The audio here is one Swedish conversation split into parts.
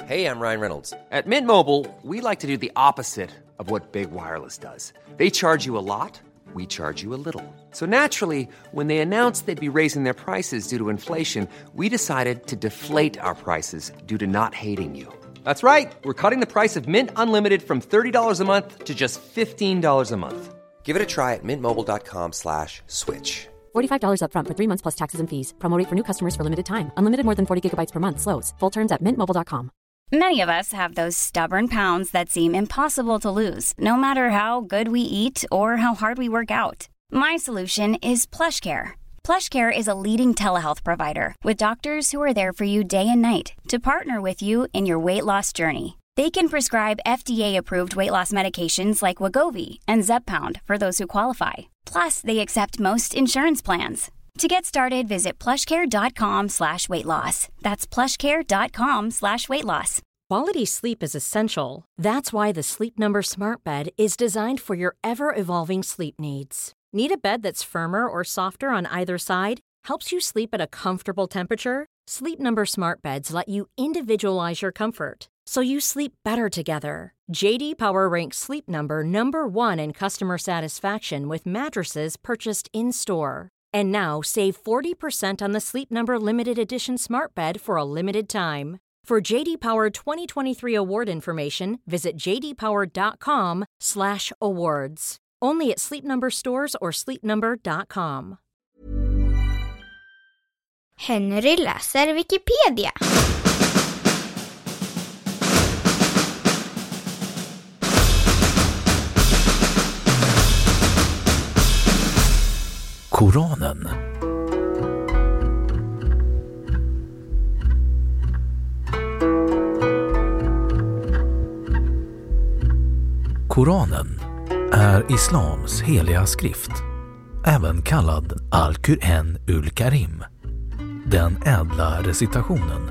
Hey, I'm Ryan Reynolds. At Mint Mobile, we like to do the opposite of what Big Wireless does. They charge you a lot, we charge you a little. So naturally, when they announced they'd be raising their prices due to inflation, we decided to deflate our prices due to not hating you. That's right. We're cutting the price of Mint Unlimited from $30 a month to just $15 a month. Give it a try at mintmobile.com/switch. $45 up front for 3 months plus taxes and fees. Promo rate for new customers for limited time. Unlimited more than 40 gigabytes per month. Slows full terms at mintmobile.com. Many of us have those stubborn pounds that seem impossible to lose, no matter how good we eat or how hard we work out. My solution is PlushCare. PlushCare is a leading telehealth provider with doctors who are there for you day and night to partner with you in your weight loss journey. They can prescribe FDA-approved weight loss medications like Wegovy and Zepbound for those who qualify. Plus, they accept most insurance plans. To get started, visit plushcare.com/weightloss. That's plushcare.com/weightloss. Quality sleep is essential. That's why the Sleep Number Smart Bed is designed for your ever-evolving sleep needs. Need a bed that's firmer or softer on either side? Helps you sleep at a comfortable temperature? Sleep Number Smart Beds let you individualize your comfort, so you sleep better together. JD Power ranks Sleep Number #1 in customer satisfaction with mattresses purchased in-store. And now save 40% on the Sleep Number Limited Edition Smart Bed for a limited time. For JD Power 2023 award information, visit jdpower.com/awards. Only at Sleep Number stores or sleepnumber.com. Henry läser Wikipedia. Koranen. Koranen är islams heliga skrift, även kallad Al-Qur'an ul-Karim, den ädla recitationen.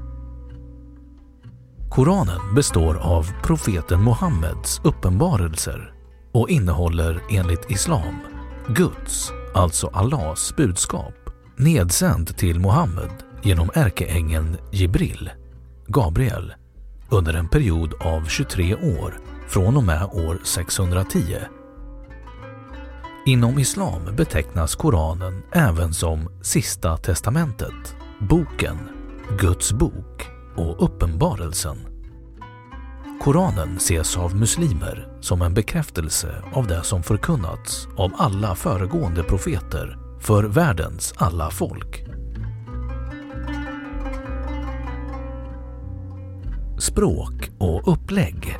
Koranen består av profeten Muhammeds uppenbarelser och innehåller enligt islam Guds, alltså Allahs budskap, nedsänd till Muhammed genom ärkeängeln Jibril, Gabriel, under en period av 23 år från och med år 610. Inom islam betecknas Koranen även som Sista testamentet, boken, Guds bok och uppenbarelsen. Koranen ses av muslimer som en bekräftelse av det som förkunnats av alla föregående profeter för världens alla folk. Språk och upplägg.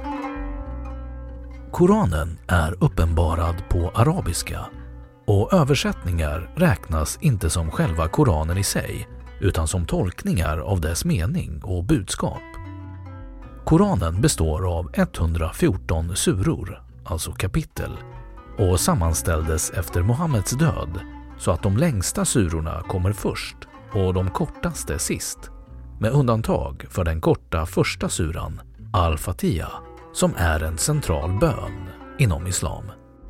Koranen är uppenbarad på arabiska och översättningar räknas inte som själva Koranen i sig utan som tolkningar av dess mening och budskap. Koranen består av 114 suror, alltså kapitel, och sammanställdes efter Muhammeds död så att de längsta surorna kommer först och de kortaste sist, med undantag för den korta första suran, Al-Fatiha, som är en central bön inom islam.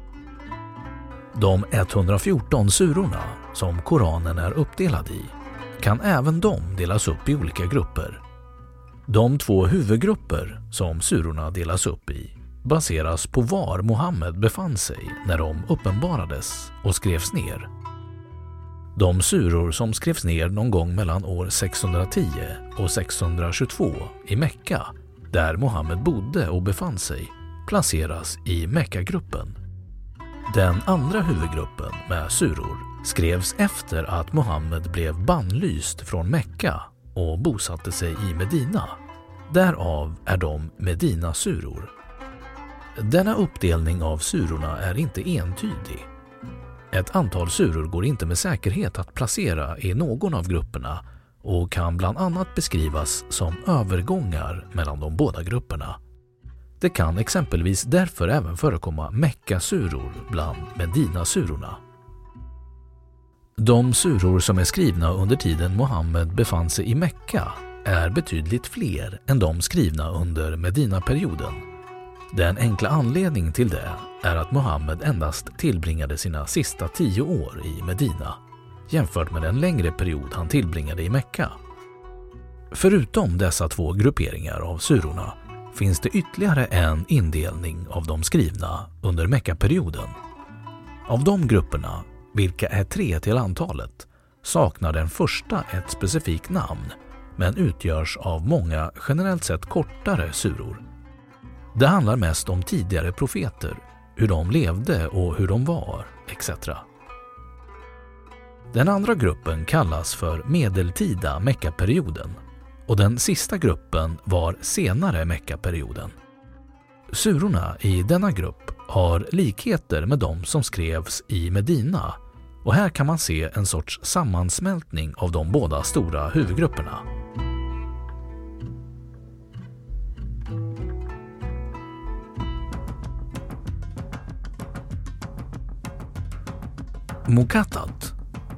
De 114 surorna som Koranen är uppdelad i kan även de delas upp i olika grupper. De 2 huvudgrupper som surorna delas upp i baseras på var Muhammed befann sig när de uppenbarades och skrevs ner. De suror som skrevs ner någon gång mellan år 610 och 622 i Mekka, där Muhammed bodde och befann sig, placeras i Mekka-gruppen. Den andra huvudgruppen med suror skrevs efter att Muhammed blev bannlyst från Mekka och bosatte sig i Medina. Därav är de Medina-suror. Denna uppdelning av surorna är inte entydig. Ett antal suror går inte med säkerhet att placera i någon av grupperna och kan bland annat beskrivas som övergångar mellan de båda grupperna. Det kan exempelvis därför även förekomma Mekka-suror bland Medina-surorna. De suror som är skrivna under tiden Muhammed befann sig i Mekka är betydligt fler än de skrivna under Medina-perioden. Den enkla anledningen till det är att Muhammed endast tillbringade sina sista 10 år i Medina, jämfört med den längre period han tillbringade i Mekka. Förutom dessa två grupperingar av surorna finns det ytterligare en indelning av de skrivna under Mekka-perioden. Av de grupperna, vilka är 3 till antalet, saknar den första ett specifikt namn men utgörs av många generellt sett kortare suror. Det handlar mest om tidigare profeter, hur de levde och hur de var, etc. Den andra gruppen kallas för medeltida Mekka-perioden och den sista gruppen var senare Mekka-perioden. Surorna i denna grupp har likheter med de som skrevs i Medina och här kan man se en sorts sammansmältning av de båda stora huvudgrupperna. Muqattat.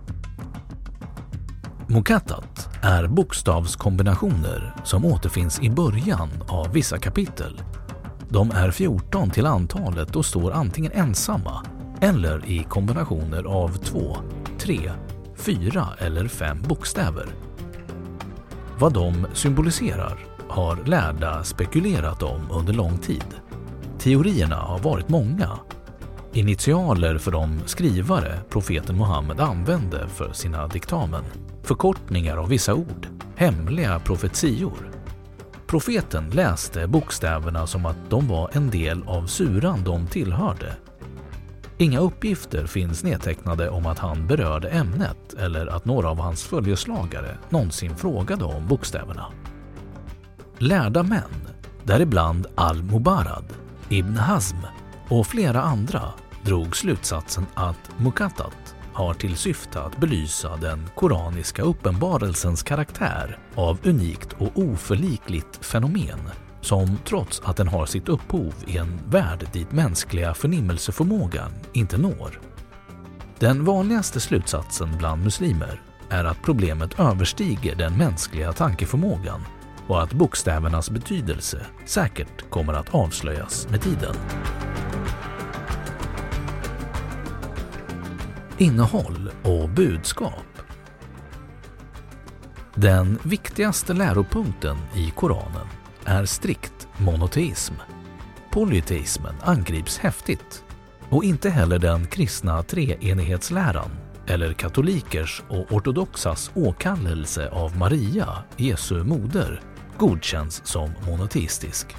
Muqattat är bokstavskombinationer som återfinns i början av vissa kapitel. De är 14 till antalet och står antingen ensamma eller i kombinationer av 2, 3, 4 eller 5 bokstäver. Vad de symboliserar har lärda spekulerat om under lång tid. Teorierna har varit många. Initialer för de skrivare profeten Muhammed använde för sina diktamen, förkortningar av vissa ord, hemliga profetior. Profeten läste bokstäverna som att de var en del av suran de tillhörde. Inga uppgifter finns nedtecknade om att han berörde ämnet eller att några av hans följeslagare någonsin frågade om bokstäverna. Lärda män, däribland Al-Mubarad, Ibn Hazm och flera andra, drog slutsatsen att Muqattat har till syfte att belysa den koraniska uppenbarelsens karaktär av unikt och oförlikligt fenomen som trots att den har sitt upphov i en värld dit mänskliga förnimmelseförmågan inte når. Den vanligaste slutsatsen bland muslimer är att problemet överstiger den mänskliga tankeförmågan och att bokstävernas betydelse säkert kommer att avslöjas med tiden. Innehåll och budskap. Den viktigaste läropunkten i Koranen är strikt monoteism. Polyteismen angrips häftigt och inte heller den kristna treenighetsläran eller katolikers och ortodoxas åkallelse av Maria, Jesu moder, godkänns som monoteistisk.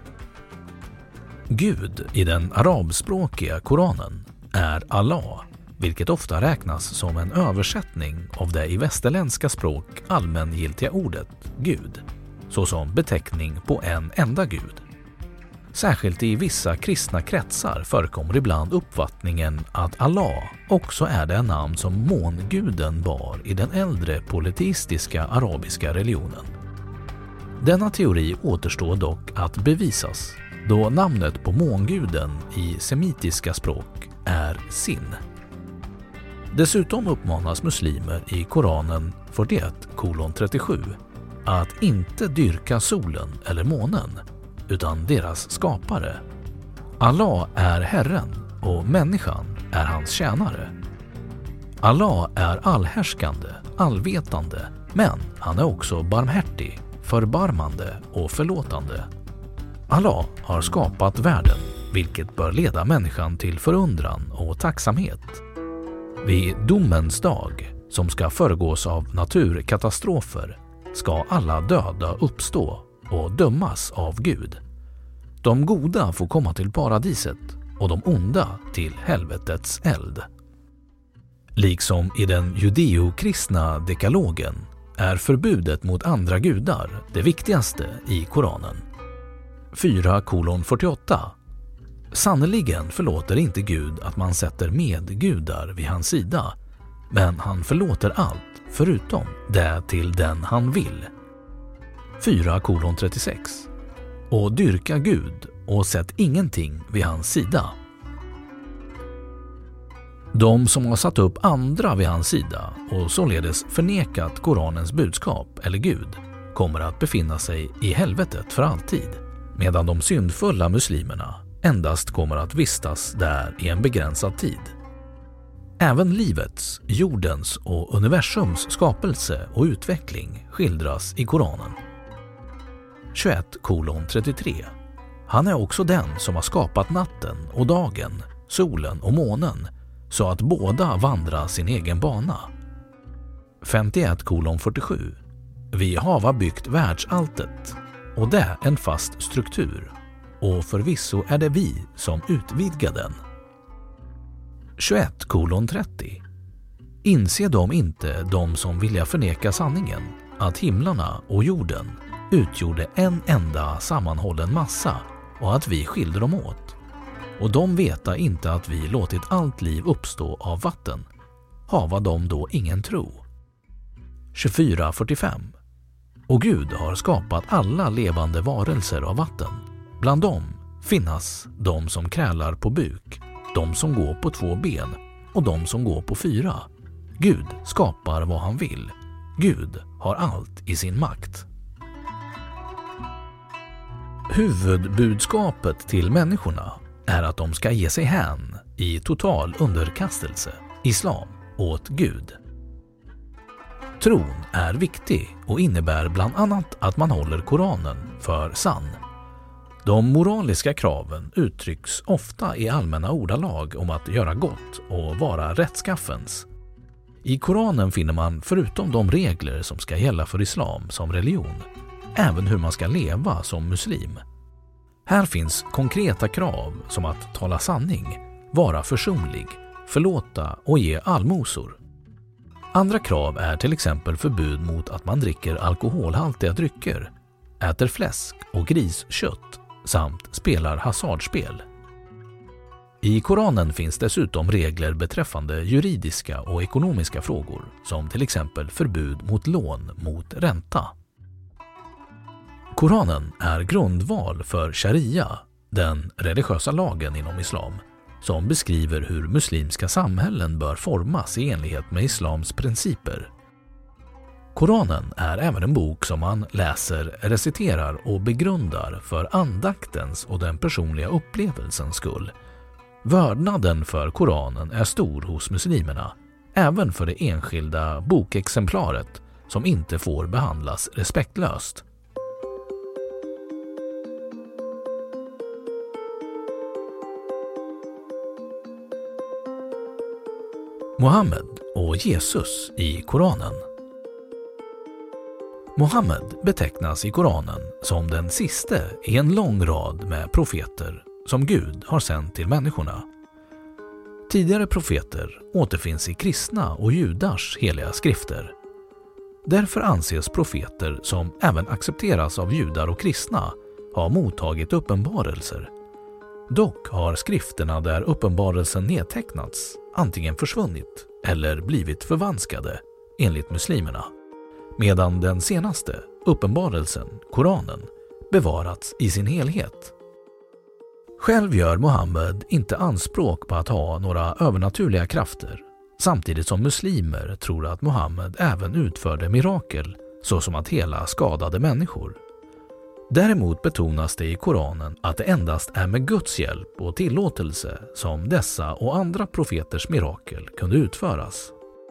Gud i den arabspråkiga Koranen är Allah, vilket ofta räknas som en översättning av det i västerländska språk allmängiltiga ordet Gud, såsom beteckning på en enda Gud. Särskilt i vissa kristna kretsar förekommer ibland uppfattningen att Allah också är det namn som månguden bar i den äldre polyteistiska arabiska religionen. Denna teori återstår dock att bevisas, då namnet på månguden i semitiska språk är Sin. Dessutom uppmanas muslimer i Koranen 41:37 att inte dyrka solen eller månen, utan deras skapare. Allah är Herren och människan är hans tjänare. Allah är allhärskande, allvetande, men han är också barmhärtig, förbarmande och förlåtande. Allah har skapat världen, vilket bör leda människan till förundran och tacksamhet. Vid domens dag, som ska föregås av naturkatastrofer, ska alla döda uppstå och dömas av Gud. De goda får komma till paradiset och de onda till helvetets eld. Liksom i den judeokristna dekalogen är förbudet mot andra gudar det viktigaste i Koranen. 4:48. Sannoliken förlåter inte Gud att man sätter medgudar vid hans sida, men han förlåter allt förutom det till den han vill. 4:36. Och dyrka Gud och sätt ingenting vid hans sida. De som har satt upp andra vid hans sida och således förnekat Koranens budskap eller Gud kommer att befinna sig i helvetet för alltid, medan de syndfulla muslimerna endast kommer att vistas där i en begränsad tid. Även livets, jordens och universums skapelse och utveckling skildras i Koranen. 21:33. Han är också den som har skapat natten och dagen, solen och månen, så att båda vandrar sin egen bana. 51:47. Vi hava byggt världsalltet, och det är en fast struktur, och förvisso är det vi som utvidgar den. 21:30. Inser de inte, de som vilja förneka sanningen, att himlarna och jorden utgjorde en enda sammanhållen massa och att vi skilde dem åt? Och de veta inte att vi låtit allt liv uppstå av vatten. Hava de då ingen tro? 24:45. Och Gud har skapat alla levande varelser av vatten. Bland dem finnas de som krälar på buk, de som går på 2 ben och de som går på 4. Gud skapar vad han vill. Gud har allt i sin makt. Huvudbudskapet till människorna är att de ska ge sig hän i total underkastelse, islam, åt Gud. Tron är viktig och innebär bland annat att man håller Koranen för sann. De moraliska kraven uttrycks ofta i allmänna ordalag om att göra gott och vara rättskaffens. I Koranen finner man förutom de regler som ska gälla för islam som religion, även hur man ska leva som muslim. Här finns konkreta krav som att tala sanning, vara försonlig, förlåta och ge allmosor. Andra krav är till exempel förbud mot att man dricker alkoholhaltiga drycker, äter fläsk och griskött samt spelar hasardspel. I Koranen finns dessutom regler beträffande juridiska och ekonomiska frågor, som till exempel förbud mot lån mot ränta. Koranen är grundval för sharia, den religiösa lagen inom islam, som beskriver hur muslimska samhällen bör formas i enlighet med islams principer. Koranen är även en bok som man läser, reciterar och begrundar för andaktens och den personliga upplevelsens skull. Vördnaden för Koranen är stor hos muslimerna, även för det enskilda bokexemplaret som inte får behandlas respektlöst. Muhammed och Jesus i Koranen. Muhammed betecknas i Koranen som den siste i en lång rad med profeter som Gud har sänt till människorna. Tidigare profeter återfinns i kristna och judars heliga skrifter. Därför anses profeter som även accepteras av judar och kristna ha mottagit uppenbarelser. Dock har skrifterna där uppenbarelsen nedtecknats antingen försvunnit eller blivit förvanskade enligt muslimerna, medan den senaste uppenbarelsen, Koranen, bevarats i sin helhet. Själv gör Muhammed inte anspråk på att ha några övernaturliga krafter, samtidigt som muslimer tror att Muhammed även utförde mirakel, såsom att hela skadade människor. Däremot betonas det i Koranen att det endast är med Guds hjälp och tillåtelse som dessa och andra profeters mirakel kunde utföras.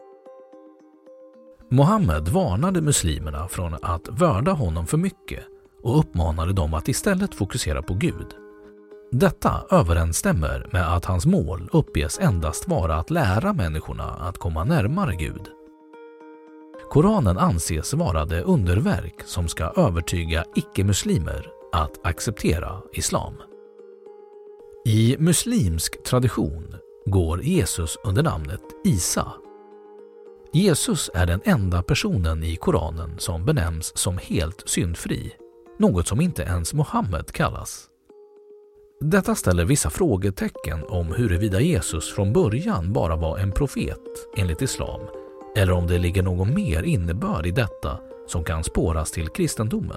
Muhammed varnade muslimerna från att vörda honom för mycket och uppmanade dem att istället fokusera på Gud. Detta överensstämmer med att hans mål uppges endast vara att lära människorna att komma närmare Gud. Koranen anses vara det underverk som ska övertyga icke-muslimer att acceptera islam. I muslimsk tradition går Jesus under namnet Isa. Jesus är den enda personen i Koranen som benämns som helt syndfri, något som inte ens Muhammed kallas. Detta ställer vissa frågetecken om huruvida Jesus från början bara var en profet enligt islam, eller om det ligger någon mer innebörd i detta som kan spåras till kristendomen.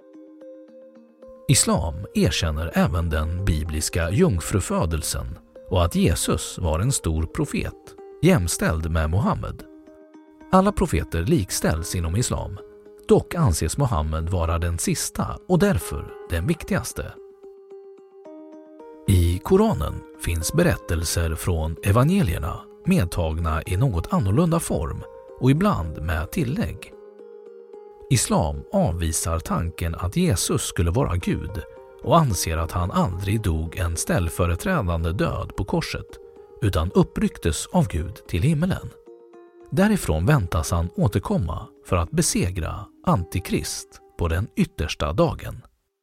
Islam erkänner även den bibliska jungfrufödelsen och att Jesus var en stor profet, jämställd med Muhammed. Alla profeter likställs inom islam, dock anses Muhammed vara den sista och därför den viktigaste. I Koranen finns berättelser från evangelierna medtagna i något annorlunda form och ibland med tillägg. Islam avvisar tanken att Jesus skulle vara Gud och anser att han aldrig dog en ställföreträdande död på korset utan upprycktes av Gud till himmelen. Därifrån väntas han återkomma för att besegra Antikrist på den yttersta dagen.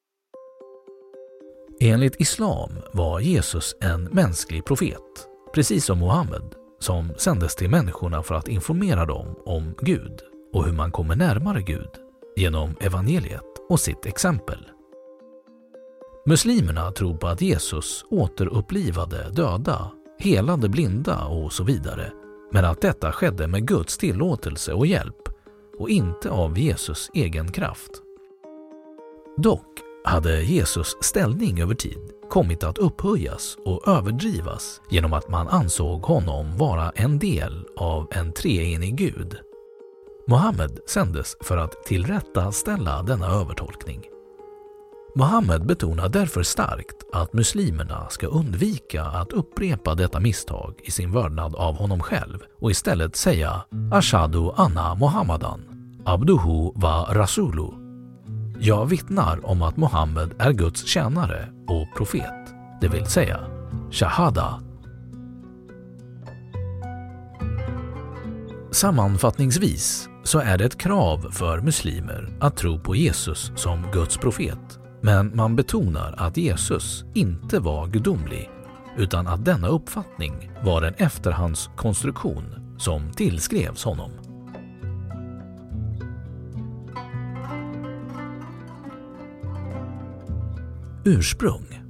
Enligt islam var Jesus en mänsklig profet, precis som Muhammed, som sändes till människorna för att informera dem om Gud och hur man kommer närmare Gud genom evangeliet och sitt exempel. Muslimerna tror på att Jesus återupplivade döda, helade blinda och så vidare, men att detta skedde med Guds tillåtelse och hjälp och inte av Jesus egen kraft. Dock hade Jesus ställning över tid kommit att upphöjas och överdrivas genom att man ansåg honom vara en del av en treenig Gud. Muhammed sändes för att tillrättaställa denna övertolkning. Muhammed betonar därför starkt att muslimerna ska undvika att upprepa detta misstag i sin vördnad av honom själv och istället säga Ashadu anna Muhammadan, abduhu wa rasulu. Jag vittnar om att Muhammed är Guds tjänare och profet, det vill säga shahada. Sammanfattningsvis så är det ett krav för muslimer att tro på Jesus som Guds profet, men man betonar att Jesus inte var gudomlig utan att denna uppfattning var en efterhandskonstruktion som tillskrevs honom. Ursprung.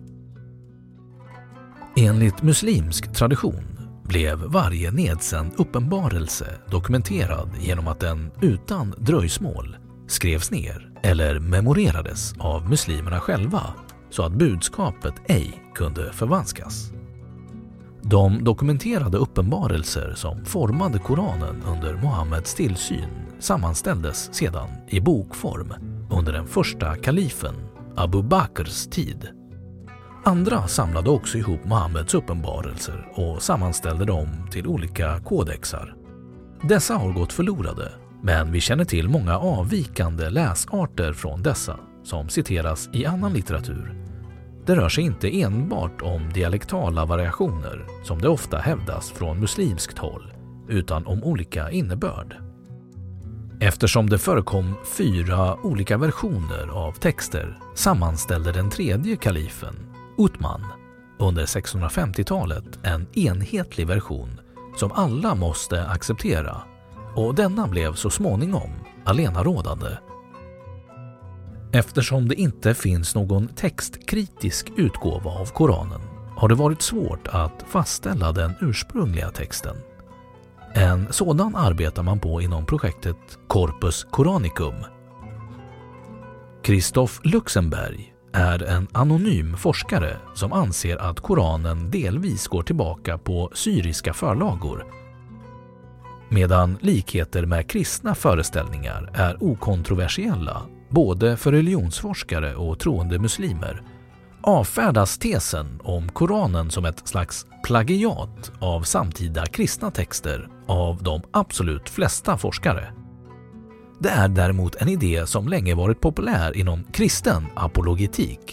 Enligt muslimsk tradition blev varje nedsänd uppenbarelse dokumenterad genom att den utan dröjsmål skrevs ner eller memorerades av muslimerna själva så att budskapet ej kunde förvanskas. De dokumenterade uppenbarelser som formade Koranen under Muhammeds tillsyn sammanställdes sedan i bokform under den första kalifen Abu Bakrs tid. Andra samlade också ihop Muhammeds uppenbarelser och sammanställde dem till olika kodexar. Dessa har gått förlorade, men vi känner till många avvikande läsarter från dessa som citeras i annan litteratur. Det rör sig inte enbart om dialektala variationer som det ofta hävdas från muslimskt håll, utan om olika innebörd. Eftersom det förekom 4 olika versioner av texter sammanställde den tredje kalifen, Uthman, under 650-talet en enhetlig version som alla måste acceptera, och denna blev så småningom allenarådande. Eftersom det inte finns någon textkritisk utgåva av Koranen har det varit svårt att fastställa den ursprungliga texten. En sådan arbetar man på inom projektet Corpus Coranicum. Christoph Luxemberg är en anonym forskare som anser att Koranen delvis går tillbaka på syriska förlagor, medan likheter med kristna föreställningar är okontroversiella både för religionsforskare och troende muslimer. Avfärdas tesen om Koranen som ett slags plagiat av samtida kristna texter av de absolut flesta forskare. Det är däremot en idé som länge varit populär inom kristen apologetik.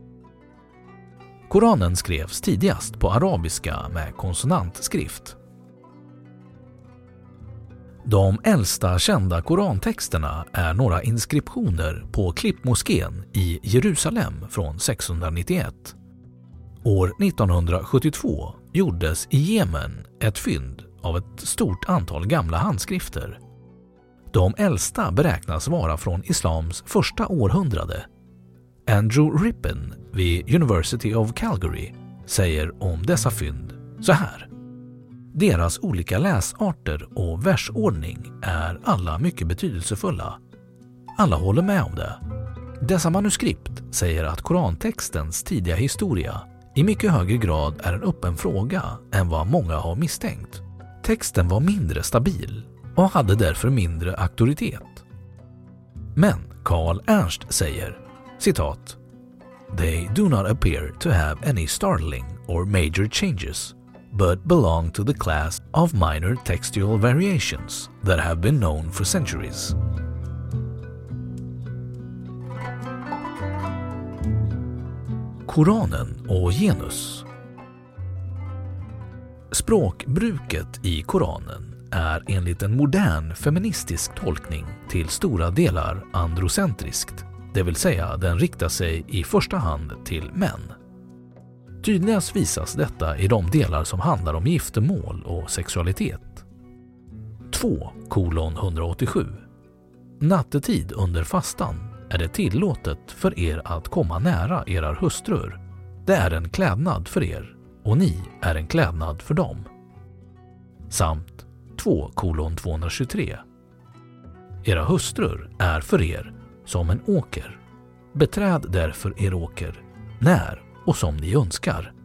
Koranen skrevs tidigast på arabiska med konsonantskrift. De äldsta kända korantexterna är några inskriptioner på Klippmoskén i Jerusalem från 691. År 1972 gjordes i Jemen ett fynd av ett stort antal gamla handskrifter. De äldsta beräknas vara från islams första århundrade. Andrew Rippin vid University of Calgary säger om dessa fynd så här: deras olika läsarter och versordning är alla mycket betydelsefulla. Alla håller med om det. Dessa manuskript säger att korantextens tidiga historia i mycket högre grad är en öppen fråga än vad många har misstänkt. Texten var mindre stabil och hade därför mindre auktoritet. Men Carl Ernst säger, citat, "They do not appear to have any startling or major changes, but belong to the class of minor textual variations that have been known for centuries. Koranen och genus. Språkbruket i Koranen är enligt en modern feministisk tolkning till stora delar androcentriskt, det vill säga den riktar sig i första hand till män. Tydligast visas detta i de delar som handlar om giftermål och sexualitet. 2:187. Nattetid under fastan är det tillåtet för er att komma nära era hustrur. Det är en klädnad för er och ni är en klädnad för dem. Samt 2:223. Era hustrur är för er som en åker. Beträd därför er åker när och som ni önskar.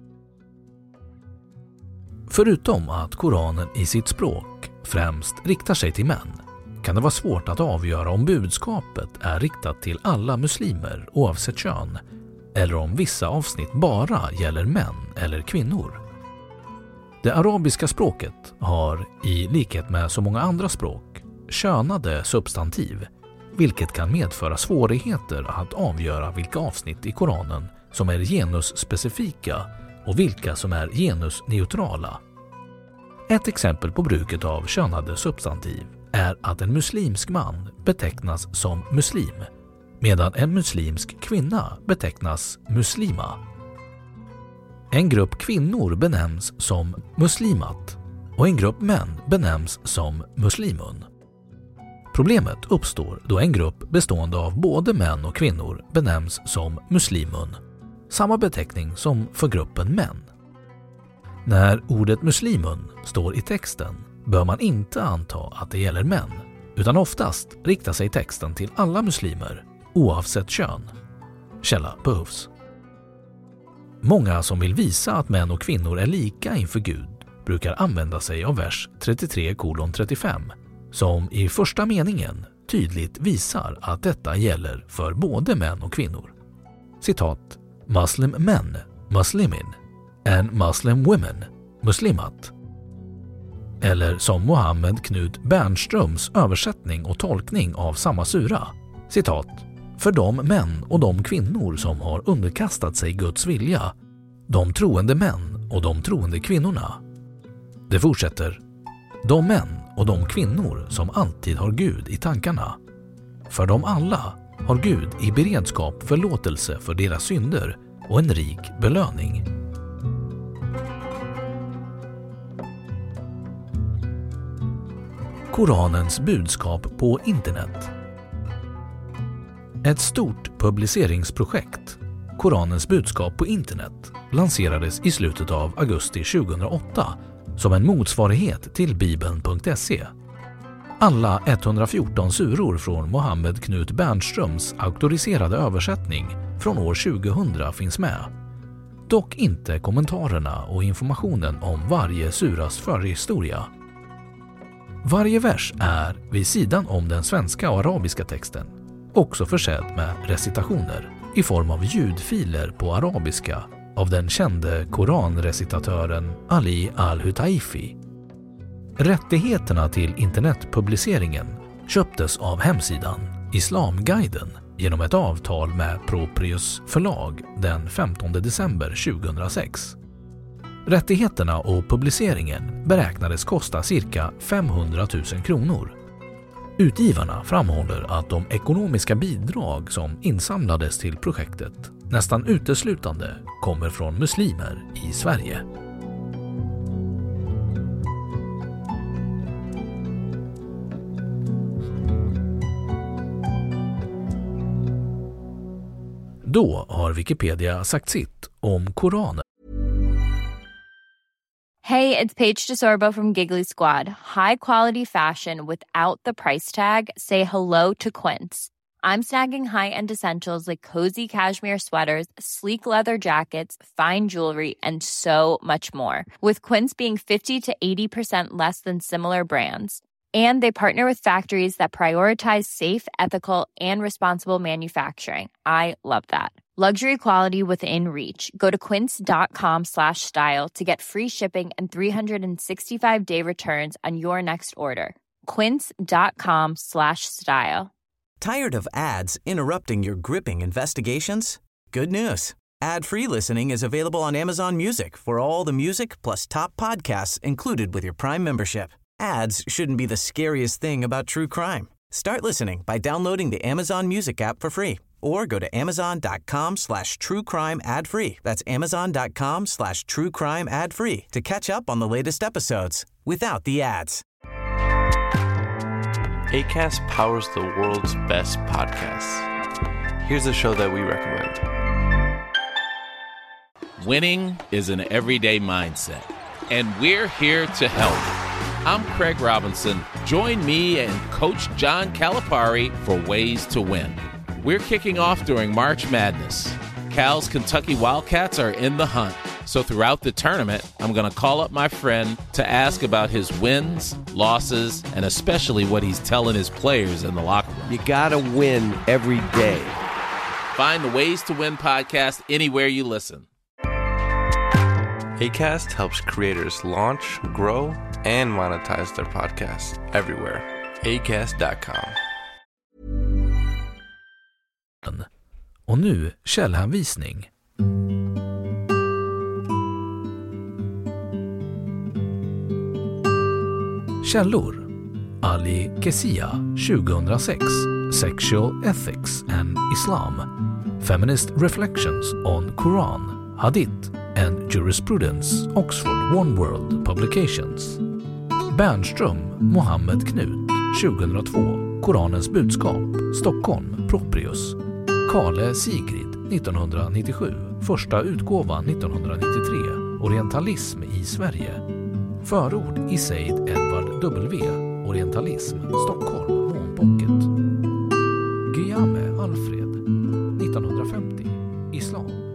Förutom att Koranen i sitt språk främst riktar sig till män kan det vara svårt att avgöra om budskapet är riktat till alla muslimer oavsett kön eller om vissa avsnitt bara gäller män eller kvinnor. Det arabiska språket har, i likhet med så många andra språk, könade substantiv, vilket kan medföra svårigheter att avgöra vilka avsnitt i Koranen som är genusspecifika och vilka som är genusneutrala. Ett exempel på bruket av könade substantiv är att en muslimsk man betecknas som muslim, medan en muslimsk kvinna betecknas muslima. En grupp kvinnor benämns som muslimat och en grupp män benämns som muslimun. Problemet uppstår då en grupp bestående av både män och kvinnor benämns som muslimun, samma beteckning som för gruppen män. När ordet muslimun står i texten bör man inte anta att det gäller män, utan oftast riktar sig texten till alla muslimer, oavsett kön. Källa behövs. Många som vill visa att män och kvinnor är lika inför Gud brukar använda sig av vers 33:35, som i första meningen tydligt visar att detta gäller för både män och kvinnor. Citat: Muslim men, muslimin, and Muslim women, muslimat. Eller som Mohammed Knut Bernströms översättning och tolkning av samma sura. Citat: för de män och de kvinnor som har underkastat sig Guds vilja, de troende män och de troende kvinnorna. Det fortsätter: de män och de kvinnor som alltid har Gud i tankarna. För dem alla har Gud i beredskap förlåtelse för deras synder och en rik belöning. Koranens budskap på internet. Ett stort publiceringsprojekt, Koranens budskap på internet, lanserades i slutet av augusti 2008 som en motsvarighet till bibeln.se. Alla 114 suror från Mohammed Knut Bernströms auktoriserade översättning från år 2000 finns med. Dock inte kommentarerna och informationen om varje suras förhistoria. Varje vers är, vid sidan om den svenska och arabiska texten, också försedd med recitationer i form av ljudfiler på arabiska av den kände koranrecitatören Ali al-Hutaifi. Rättigheterna till internetpubliceringen köptes av hemsidan Islamguiden genom ett avtal med Proprius förlag den 15 december 2006. Rättigheterna och publiceringen beräknades kosta cirka 500 000 kronor. Utgivarna framhåller att de ekonomiska bidrag som insamlades till projektet nästan uteslutande kommer från muslimer i Sverige. Då har Wikipedia sagt sitt om Koranen. Hey, it's Paige DeSorbo from Giggly Squad. High quality fashion without the price tag. Say hello to Quince. I'm snagging high-end essentials like cozy cashmere sweaters, sleek leather jackets, fine jewelry, and so much more. With Quince being 50 to 80% less than similar brands. And they partner with factories that prioritize safe, ethical, and responsible manufacturing. I love that. Luxury quality within reach. Go to quince.com/style to get free shipping and 365-day returns on your next order. Quince.com/style. Tired of ads interrupting your gripping investigations? Good news. Ad-free listening is available on Amazon Music for all the music plus top podcasts included with your Prime membership. Ads shouldn't be the scariest thing about true crime. Start listening by downloading the Amazon Music app for free or go to amazon.com/truecrime ad-free. That's amazon.com/truecrime ad-free to catch up on the latest episodes without the ads. Acast powers the world's best podcasts. Here's a show that we recommend. Winning is an everyday mindset, and we're here to help. I'm Craig Robinson. Join me and Coach John Calipari for Ways to Win. We're kicking off during March Madness. Cal's Kentucky Wildcats are in the hunt. So throughout the tournament, I'm going to call up my friend to ask about his wins, losses, and especially what he's telling his players in the locker room. You gotta win every day. Find the Ways to Win podcast anywhere you listen. Acast helps creators launch, grow, and monetize their podcasts everywhere. Acast.com. Och nu källhänvisning. Källor: Ali Kessia 2006, Sexual Ethics and Islam, Feminist Reflections on Quran, Hadith and Jurisprudence, Oxford One World Publications. Bernström, Mohammed Knut 2002, Koranens budskap, Stockholm, Proprius. Kale Sigrid 1997, första utgåvan 1993, Orientalism i Sverige. Förord i Said Edward W. Orientalism, Stockholm, Månpocket. Guillaume Alfred 1950, Islam.